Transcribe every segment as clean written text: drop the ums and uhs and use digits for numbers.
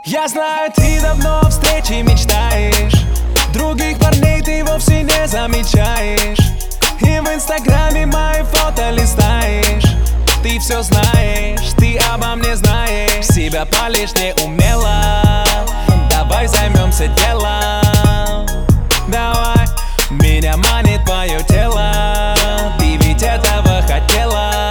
Я знаю, ты давно о встрече мечтаешь, других парней ты вовсе не замечаешь, и в инстаграме мои фото листаешь. Ты все знаешь, ты обо мне знаешь, себя палишь неумело. Давай займемся делом, давай. Меня манит твое тело, ты ведь этого хотела.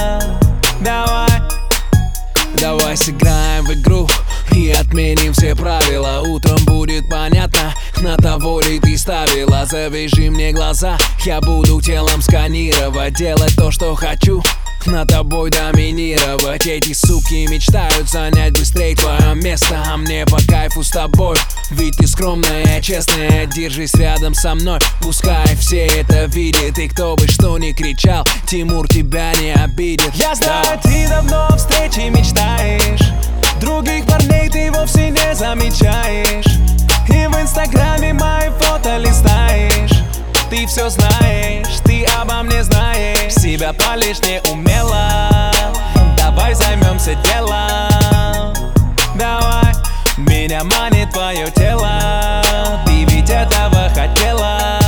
Давай сыграем в игру и отменим все правила. Утром будет понятно, на того ли ты ставила. Завяжи мне глаза, я буду телом сканировать, делать то, что хочу, над тобой доминировать. Эти суки мечтают занять быстрее твое место, а мне по кайфу с тобой. Ведь ты скромная, честная, держись рядом со мной. Пускай все это видят, и кто бы что ни кричал, Тимур тебя не обидит. Я знаю, ты давно о встрече мечтаешь, других парней ты вовсе не замечаешь, и в инстаграме мои фото листаешь. Ты все знаешь, ты обо мне знаешь, себя палишь неумело. Давай займемся делом, давай. Меня манит твое тело, ты ведь этого хотела.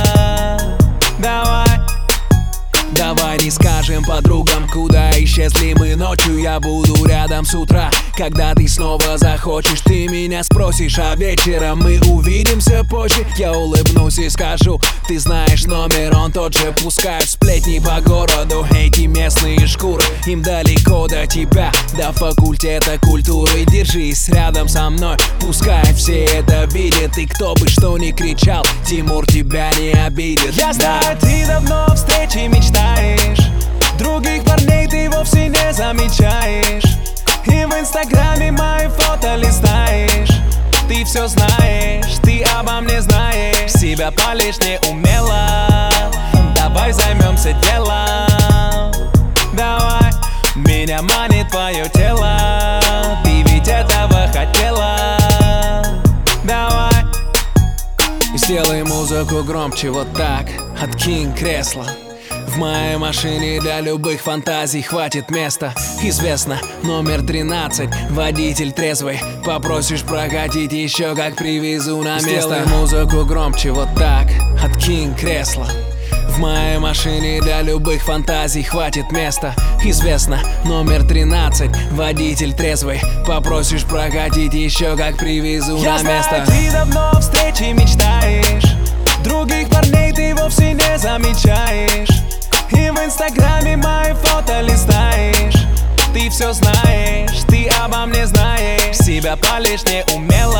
Давай не скажем подругам, куда исчезли мы ночью. Я буду рядом с утра, когда ты снова захочешь. Ты меня спросишь, а вечером мы увидимся позже. Я улыбнусь и скажу, ты знаешь номер, он тот же. Пускают сплетни по городу эти местные шкуры, им далеко до тебя, до факультета культуры. Держись рядом со мной, пускай все это видят, и кто бы что ни кричал, Тимур тебя не обидит. Я знаю, ты давно о встрече мечтаешь, других парней ты вовсе не замечаешь, и в инстаграме мои фото листаешь. Ты все знаешь, ты обо мне знаешь, себя палишь неумело. Давай займемся делом, давай. Меня манит твое тело, ты ведь этого хотела. Давай. И сделай музыку громче, вот так, откинь кресло. В моей машине для любых фантазий хватит места. Известно, номер 13, водитель трезвый. Попросишь прокатить еще, как привезу на место. Сделай музыку громче, вот так, откинь кресло. В моей машине для любых фантазий хватит места. Известно, номер 13, водитель трезвый. Попросишь прокатить еще, как привезу на место. Я знаю, ты давно о встрече мечтаешь, других парней ты вовсе не замечаешь, и в инстаграме мои фото листаешь. Ты все знаешь, ты обо мне знаешь, себя палишь неумело.